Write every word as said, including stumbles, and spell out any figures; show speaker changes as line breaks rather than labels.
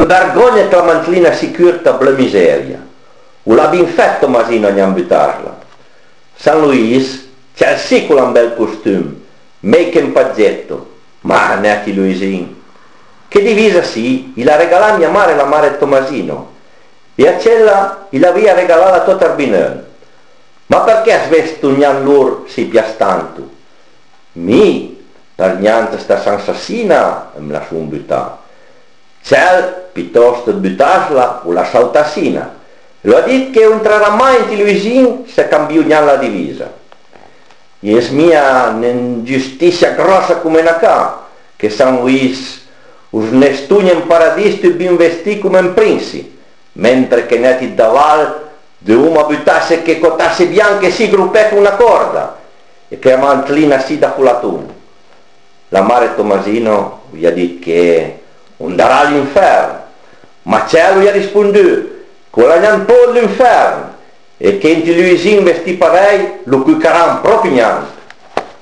vergogna che la mantlina si curta bla miseria. O l'ha ben fatto Masino a non buttarla. San Luis c'è il sicuro un bel costume, make un paggetto, ma neanche Luisin. Che divisa sì, gliela regalò a mia madre la madre Tomasino, e a cella gliela aveva regalata tutta Arbinel. Ma perché svesto un loro si piace tanto? Mi, per niente sta sensassina, me la sono buttata. C'è piuttosto di buttarla o la saltassina. Lo ha detto che non entrerà mai in televisione se cambiò la divisa. E è mia un'ingiustizia grossa come una ca, che San Luis us nestugna in paradiso e ben vestiti come un principe, mentre che neti daval di uno buttasse che cotasse bianche si gruppè con una corda e che a mantlina si da culatun. La madre Tomasino gli ha detto che andrà all'inferno, ma cielo gli ha risponduto con la non può all'inferno e che in televisione vestì parei lo cuicaran proprio niente.